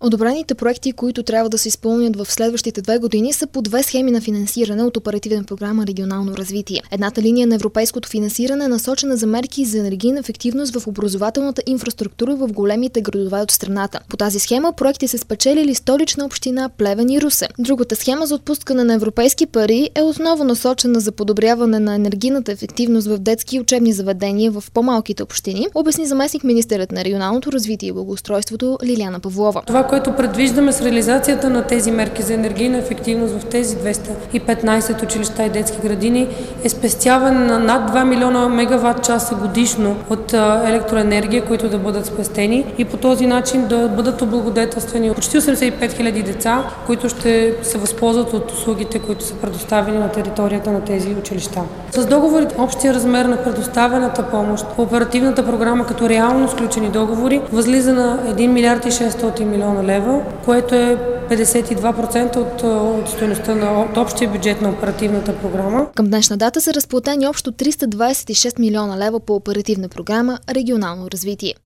Одобрените проекти, които трябва да се изпълнят в следващите 2 години, са по 2 схеми на финансиране от Оперативна програма Регионално развитие. Едната линия на европейското финансиране е насочена за мерки за енергийна ефективност в образователната инфраструктура в големите градове от страната. По тази схема проекти са спечелили Столична община, Плевен и Русе. Другата схема за отпускане на европейски пари е основно насочена за подобряване на енергийната ефективност в детски и учебни заведения в по-малките общини, обясни заместник-министърът на регионалното развитие и благоустройството Лиляна Павлова. Това, което предвиждаме с реализацията на тези мерки за енергийна ефективност в тези 215 училища и детски градини е спестяване на над 2 милиона мегаватт часа годишно от електроенергия, които да бъдат спестени и по този начин да бъдат облагодетелствани почти 85 хиляди деца, които ще се възползват от услугите, които са предоставени на територията на тези училища. С договорите общия размер на предоставената помощ по оперативната програма като реално сключени договори възлиза на 1 милиард и 600 милиона лева, което е 52% от стойността от общия бюджет на оперативната програма. Към днешна дата са разплатени общо 326 милиона лева по оперативна програма Регионално развитие.